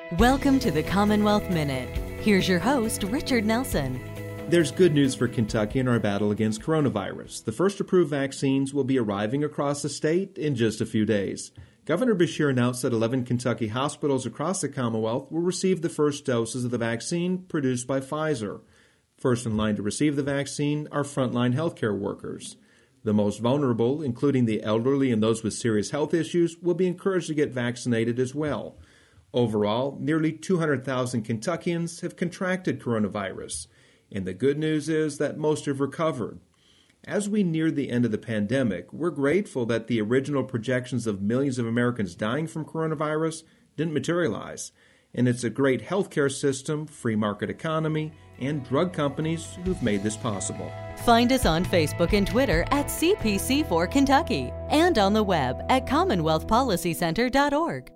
Welcome to the Commonwealth Minute. Here's your host, Richard Nelson. There's good news for Kentucky in our battle against coronavirus. The first approved vaccines will be arriving across the state in just a few days. Governor Beshear announced that 11 Kentucky hospitals across the Commonwealth will receive the first doses of the vaccine produced by Pfizer. First in line to receive the vaccine are frontline healthcare workers. The most vulnerable, including the elderly and those with serious health issues, will be encouraged to get vaccinated as well. Overall, nearly 200,000 Kentuckians have contracted coronavirus, and the good news is that most have recovered. As we near the end of the pandemic, we're grateful that the original projections of millions of Americans dying from coronavirus didn't materialize, and it's a great healthcare system, free market economy, and drug companies who've made this possible. Find us on Facebook and Twitter at CPC4 Kentucky and on the web at CommonwealthPolicyCenter.org.